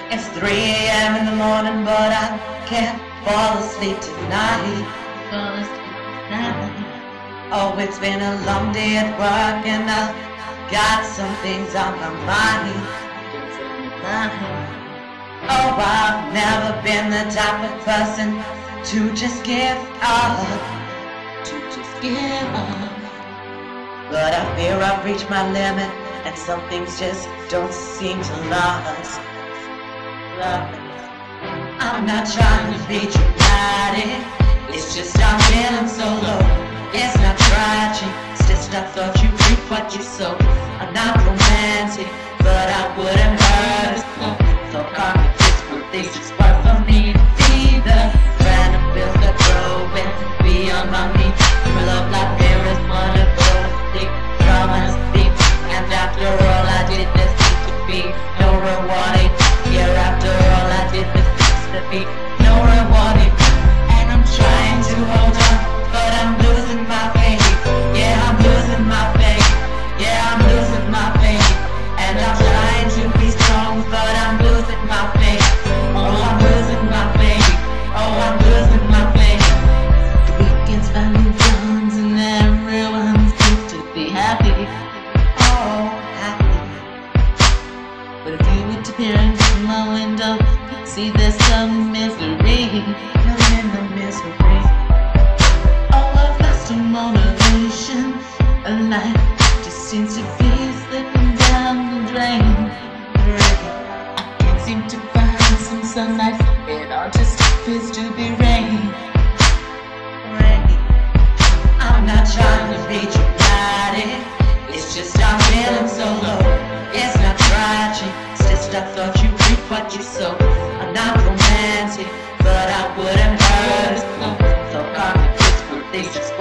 It's 3 a.m. in the morning, but I can't fall asleep tonight. Oh, it's been a long day at work, and I've got some things on my mind. Oh, I've never been the type of person to just give up. But I fear I've reached my limit, and some things just don't seem to last. I'm not trying to be dramatic, it's just I'm feeling so low. It's not tragic, it's just I thought you reap what you sow. I'm not romantic, but I wouldn't hurt us. So confidence for things just work for me to be the friend of bills that grow and beyond my means. For love like there is one of those thick dramas deep, and after all I did this seems to be no rewarding. Yeah, after all I did this seems to be no rewarding. And I'm trying to hold on, but I'm losing my faith. Yeah, I'm losing my faith. Yeah, I'm losing my faith. And I'm trying to be strong, but I'm losing my faith. Oh, I'm losing my faith. Oh, I'm losing my faith. The weekend's finally done, and everyone's supposed to be happy. Oh, happy. But if you were to peer into my window, you'd see there's some misery. I'm in the misery. Oh, I've lost some motivation. A life just seems to be slipping down the drain. I can't seem to find some sunlight. It all just appears to be rain. I'm not trying to be dramatic, it's just I'm feeling so low. It's not tragic, it's just I thought you reap what you sow. I'm not romantic, but I wouldn't hurt us. So confidence for things just